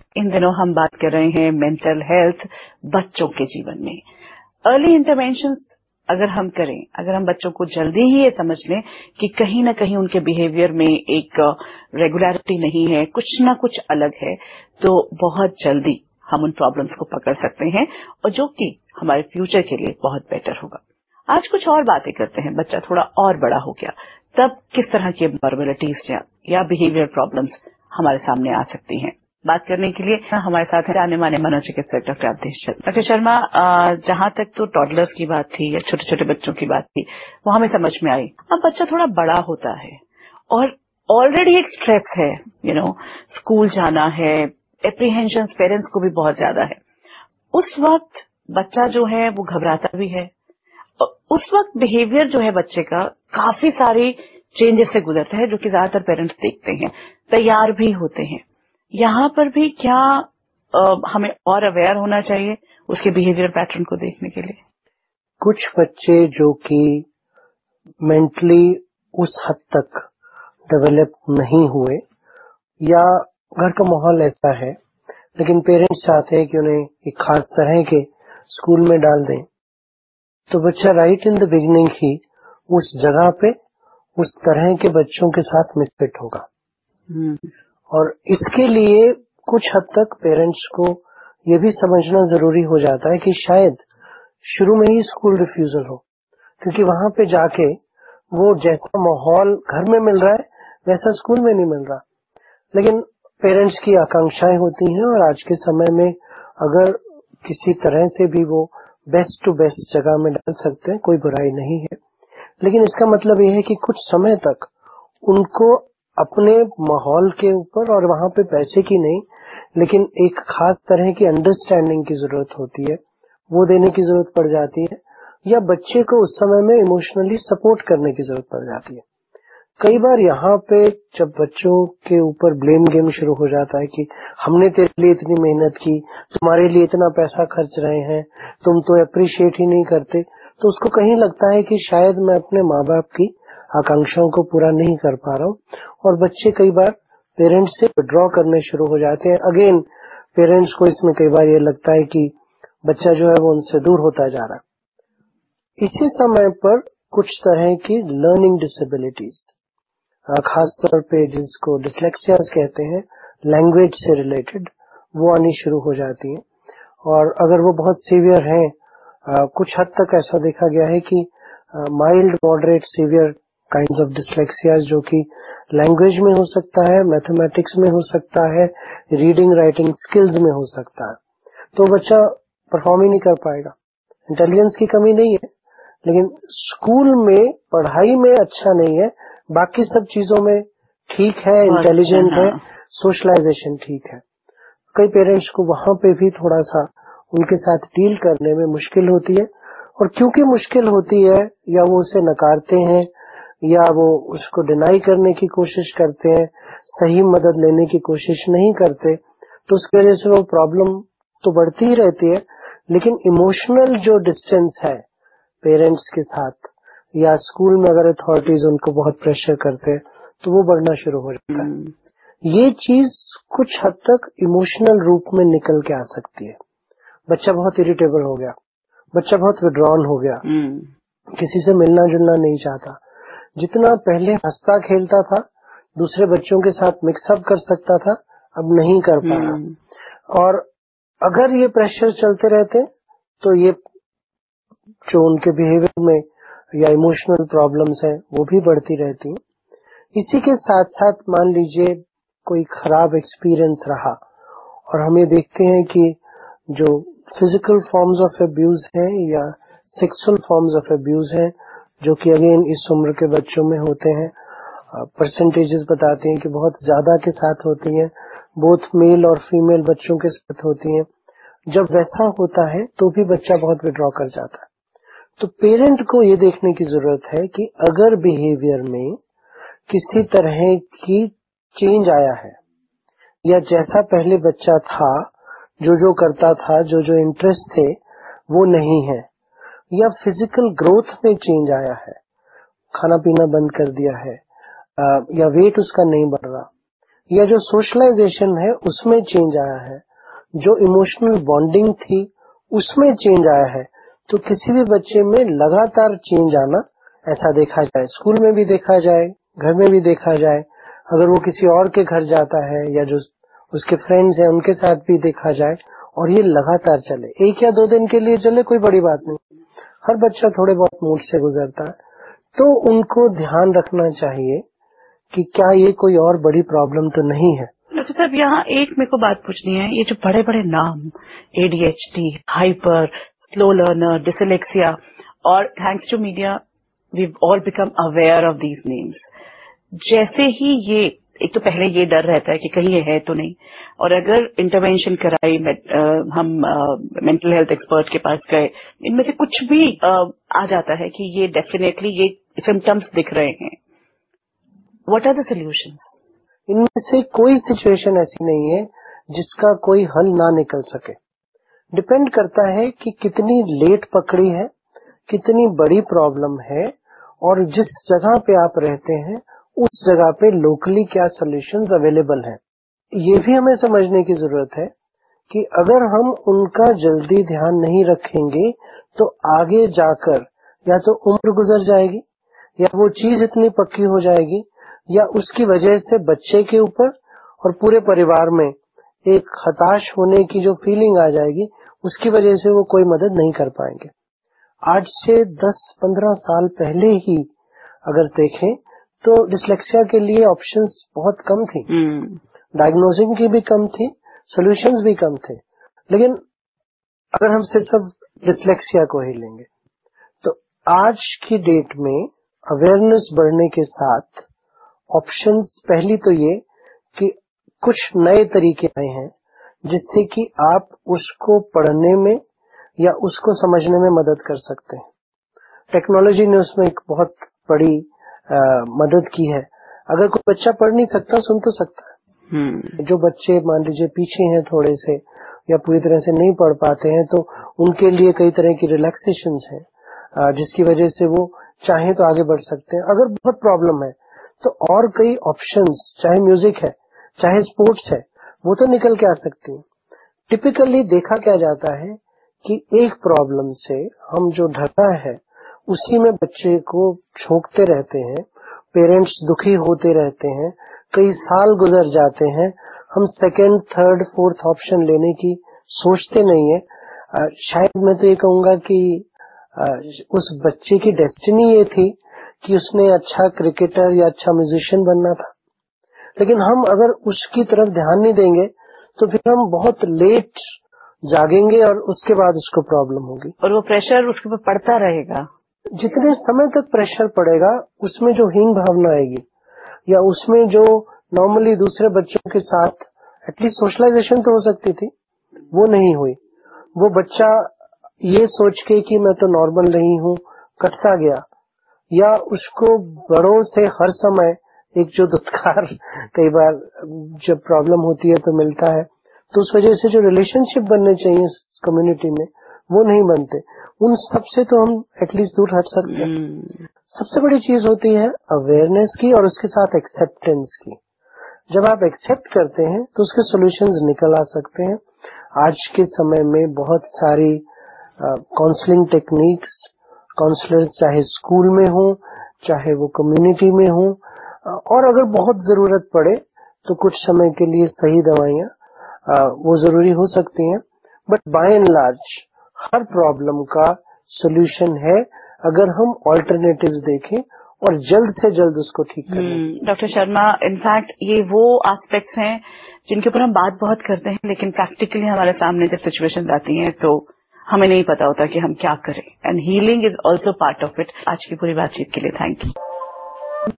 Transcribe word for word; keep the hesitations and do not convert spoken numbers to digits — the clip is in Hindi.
इन दिनों हम बात कर रहे हैं मेंटल हेल्थ बच्चों के जीवन में। अर्ली इंटरवेंशन अगर हम करें, अगर हम बच्चों को जल्दी ही ये समझ लें कि कहीं ना कहीं उनके बिहेवियर में एक रेगुलरिटी नहीं है, कुछ ना कुछ अलग है, तो बहुत जल्दी हम उन प्रॉब्लम्स को पकड़ सकते हैं और जो कि हमारे फ्यूचर के लिए बहुत बेटर होगा। आज कुछ और बातें करते हैं। बच्चा थोड़ा और बड़ा हो गया तब किस तरह की अबनॉर्मलिटीज या बिहेवियर प्रॉब्लम्स हमारे सामने आ सकती हैं। बात करने के लिए हमारे साथ है जाने माने मनोचिकित्सक डॉक्टर अवधेश शर्मा। डॉक्टर शर्मा, जहां तक तो टॉडलर्स की बात थी या छोटे छोटे बच्चों की बात थी वो हमें समझ में आई। अब बच्चा थोड़ा बड़ा होता है और ऑलरेडी एक स्ट्रेस है, यू नो स्कूल जाना है, एप्रीहेंशन पेरेंट्स को भी बहुत ज्यादा है। उस वक्त बच्चा जो है वो घबराता भी है। उस वक्त बिहेवियर जो है बच्चे का काफी सारी चेंजेस से गुजरता है, जो कि ज्यादातर पेरेंट्स देखते हैं, तैयार भी होते हैं। यहाँ पर भी क्या आ, हमें और अवेयर होना चाहिए उसके बिहेवियर पैटर्न को देखने के लिए? कुछ बच्चे जो कि मेंटली उस हद तक डेवलप नहीं हुए या घर का माहौल ऐसा है, लेकिन पेरेंट्स चाहते हैं कि उन्हें एक खास तरह के स्कूल में डाल दें, तो बच्चा राइट इन द बिगिनिंग ही उस जगह पे उस तरह के बच्चों के साथ मिसफिट होगा। और इसके लिए कुछ हद तक पेरेंट्स को ये भी समझना जरूरी हो जाता है कि शायद शुरू में ही स्कूल रिफ्यूजल हो, क्योंकि वहां पे जाके वो जैसा माहौल घर में मिल रहा है वैसा स्कूल में नहीं मिल रहा। लेकिन पेरेंट्स की आकांक्षाएं होती हैं और आज के समय में अगर किसी तरह से भी वो बेस्ट टू बेस्ट जगह में डाल सकते हैं, कोई बुराई नहीं है। लेकिन इसका मतलब ये है कि कुछ समय तक उनको अपने माहौल के ऊपर और वहां पे पैसे की नहीं, लेकिन एक खास तरह की अंडरस्टैंडिंग की जरूरत होती है, वो देने की जरूरत पड़ जाती है, या बच्चे को उस समय में इमोशनली सपोर्ट करने की जरूरत पड़ जाती है। कई बार यहाँ पे जब बच्चों के ऊपर ब्लेम गेम शुरू हो जाता है कि हमने तेरे लिए इतनी मेहनत की, तुम्हारे लिए इतना पैसा खर्च रहे हैं, तुम तो अप्रिशिएट ही नहीं करते, तो उसको कहीं लगता है कि शायद मैं अपने माँ बाप की आकांक्षाओं को पूरा नहीं कर पा रहा हूँ, और बच्चे कई बार पेरेंट्स से विड्रॉ करने शुरू हो जाते हैं। अगेन पेरेंट्स को इसमें कई बार ये लगता है कि बच्चा जो है वो उनसे दूर होता जा रहा है। इसी समय पर कुछ तरह की लर्निंग डिसेबिलिटीज, खास तौर पे जिसको डिसलेक्सियाज कहते हैं, लैंग्वेज से रिलेटेड, वो आनी शुरू हो जाती हैं। और अगर वो बहुत सीवियर हैं, कुछ हद तक ऐसा देखा गया है कि mild moderate severe kinds of dyslexias, जो कि लैंग्वेज में हो सकता है, मैथमेटिक्स में हो सकता है, रीडिंग राइटिंग स्किल्स में हो सकता है, तो बच्चा परफॉर्म ही नहीं कर पाएगा। इंटेलिजेंस की कमी नहीं है, लेकिन स्कूल में पढ़ाई में अच्छा नहीं है, बाकी सब चीजों में ठीक है, इंटेलिजेंट है, सोशलाइजेशन ठीक है। कई पेरेंट्स को वहां पे भी थोड़ा सा उनके साथ डील करने में मुश्किल होती है, और क्योंकि मुश्किल होती है, या वो उसे नकारते हैं या वो उसको डिनाई करने की कोशिश करते हैं, सही मदद लेने की कोशिश नहीं करते, तो उसकी वजह से वो प्रॉब्लम तो बढ़ती ही रहती है। लेकिन इमोशनल जो डिस्टेंस है पेरेंट्स के साथ, या स्कूल में अगर अथॉरिटीज उनको बहुत प्रेशर करते हैं, तो वो बढ़ना शुरू हो जाता है। ये चीज कुछ हद तक इमोशनल रूप में निकल के आ सकती है। बच्चा बहुत इरिटेबल हो गया, बच्चा बहुत विड्रॉन हो गया, किसी से मिलना जुलना नहीं चाहता, जितना पहले हंसता खेलता था, दूसरे बच्चों के साथ मिक्सअप कर सकता था, अब नहीं कर पा रहा। और अगर ये प्रेशर चलते रहते तो ये जो उनके बिहेवियर में या इमोशनल प्रॉब्लम्स हैं वो भी बढ़ती रहती हैं। इसी के साथ साथ मान लीजिए कोई खराब एक्सपीरियंस रहा, और हम ये देखते हैं कि जो फिजिकल फॉर्म्स ऑफ अब्यूज है या सेक्सुअल फॉर्म्स ऑफ अब्यूज है, जो कि अगेन इस उम्र के बच्चों में होते हैं, परसेंटेजेस बताते हैं कि बहुत ज्यादा के साथ होती हैं, बोथ मेल और फीमेल बच्चों के साथ होती हैं। जब वैसा होता है तो भी बच्चा बहुत विड्रॉ कर जाता है। तो पेरेंट को ये देखने की जरूरत है कि अगर बिहेवियर में किसी तरह की चेंज आया है, या जैसा पहले बच्चा था, जो जो करता था, जो जो इंटरेस्ट थे वो नहीं है, या फिजिकल ग्रोथ में चेंज आया है, खाना पीना बंद कर दिया है, या वेट उसका नहीं बढ़ रहा, या जो सोशलाइजेशन है उसमें चेंज आया है, जो इमोशनल बॉन्डिंग थी उसमें चेंज आया है, तो किसी भी बच्चे में लगातार चेंज आना ऐसा देखा जाए, स्कूल में भी देखा जाए, घर में भी देखा जाए, अगर वो किसी और के घर जाता है या जो उसके फ्रेंड्स हैं उनके साथ भी देखा जाए, और ये लगातार चले, एक या दो दिन के लिए चले कोई बड़ी बात नहीं, हर बच्चा थोड़े बहुत मूड से गुजरता है, तो उनको ध्यान रखना चाहिए कि क्या ये कोई और बड़ी प्रॉब्लम तो नहीं है। डॉक्टर साहब, यहाँ एक मेरे को बात पूछनी है, ये जो बड़े बड़े नाम ADHD, hyper, slow learner, dyslexia, और thanks to media we all become aware of these names. जैसे ही ये, एक तो पहले ये डर रहता है कि कहीं ये है तो नहीं, और अगर इंटरवेंशन कराई, हम मेंटल हेल्थ एक्सपर्ट के पास गए, इनमें से कुछ भी आ, आ जाता है कि ये डेफिनेटली ये सिम्टम्स दिख रहे हैं, व्हाट आर द सॉल्यूशंस? इनमें से कोई सिचुएशन ऐसी नहीं है जिसका कोई हल ना निकल सके। डिपेंड करता है कि कितनी लेट पकड़ी है, कितनी बड़ी प्रॉब्लम है, और जिस जगह पे आप रहते हैं उस जगह पे लोकली क्या सॉल्यूशंस अवेलेबल हैं। ये भी हमें समझने की जरूरत है कि अगर हम उनका जल्दी ध्यान नहीं रखेंगे तो आगे जाकर या तो उम्र गुजर जाएगी, या वो चीज इतनी पक्की हो जाएगी, या उसकी वजह से बच्चे के ऊपर और पूरे परिवार में एक हताश होने की जो फीलिंग आ जाएगी, उसकी वजह से वो कोई मदद नहीं कर पाएंगे। आज से दस पंद्रह साल पहले ही अगर देखें तो डिसलेक्सिया के लिए ऑप्शंस बहुत कम थी, डायग्नोसिंग की भी कम थी, सॉल्यूशंस भी कम थे। लेकिन अगर हम सिर्फ डिसलेक्सिया को ही लेंगे तो आज की डेट में अवेयरनेस बढ़ने के साथ ऑप्शंस, पहली तो ये कि कुछ नए तरीके आए हैं जिससे कि आप उसको पढ़ने में या उसको समझने में मदद कर सकते हैं। टेक्नोलॉजी ने उसमें एक बहुत बड़ी आ, मदद की है। अगर कोई बच्चा पढ़ नहीं सकता, सुन तो सकता है। hmm. जो बच्चे मान लीजिए पीछे हैं थोड़े से या पूरी तरह से नहीं पढ़ पाते हैं, तो उनके लिए कई तरह की रिलैक्सेशंस हैं जिसकी वजह से वो चाहे तो आगे बढ़ सकते हैं। अगर बहुत प्रॉब्लम है तो और कई ऑप्शंस, चाहे म्यूजिक है, चाहे स्पोर्ट्स है, वो तो निकल के आ सकती है। टिपिकली देखा क्या जाता है कि एक प्रॉब्लम से हम जो ढका है उसी में बच्चे को झोंकते रहते हैं, पेरेंट्स दुखी होते रहते हैं, कई साल गुजर जाते हैं, हम सेकंड, थर्ड, फोर्थ ऑप्शन लेने की सोचते नहीं है। शायद मैं तो ये कहूंगा कि आ, उस बच्चे की डेस्टिनी ये थी कि उसने अच्छा क्रिकेटर या अच्छा म्यूजिशियन बनना था, लेकिन हम अगर उसकी तरफ ध्यान नहीं देंगे तो फिर हम बहुत लेट जागेंगे और उसके बाद उसको प्रॉब्लम होगी, और वो प्रेशर उसके ऊपर पड़ता रहेगा। जितने समय तक प्रेशर पड़ेगा उसमें जो हीन भावना आएगी, या उसमें जो नॉर्मली दूसरे बच्चों के साथ एटलीस्ट सोशलाइजेशन तो हो सकती थी, वो नहीं हुई। वो बच्चा ये सोच के कि मैं तो नॉर्मल नहीं हूँ कटता गया, या उसको बड़ों से हर समय एक जो दुत्कार कई बार जब प्रॉब्लम होती है तो मिलता है, तो उस वजह से जो रिलेशनशिप बनने चाहिए कम्युनिटी में वो नहीं बनते। उन सब से तो हम एटलीस्ट दूर हट सकते हैं। hmm. सबसे बड़ी चीज होती है अवेयरनेस की और उसके साथ एक्सेप्टेंस की। जब आप एक्सेप्ट करते हैं तो उसके सॉल्यूशंस निकल आ सकते हैं। आज के समय में बहुत सारी काउंसलिंग टेक्निक्स, काउंसलर्स चाहे स्कूल में हो चाहे वो कम्युनिटी में हो, और अगर बहुत जरूरत पड़े तो कुछ समय के लिए सही दवाइयाँ वो जरूरी हो सकती हैं, बट बाय एंड लार्ज हर प्रॉब्लम का सॉल्यूशन है अगर हम ऑल्टरनेटिव्स देखें और जल्द से जल्द उसको ठीक करें। डॉक्टर शर्मा, इनफैक्ट ये वो एस्पेक्ट्स हैं जिनके ऊपर हम बात बहुत करते हैं, लेकिन प्रैक्टिकली हमारे सामने जब सिचुएशंस आती हैं तो हमें नहीं पता होता कि हम क्या करें, and healing is also part of it. आज की पूरी बातचीत के लिए थैंक यू।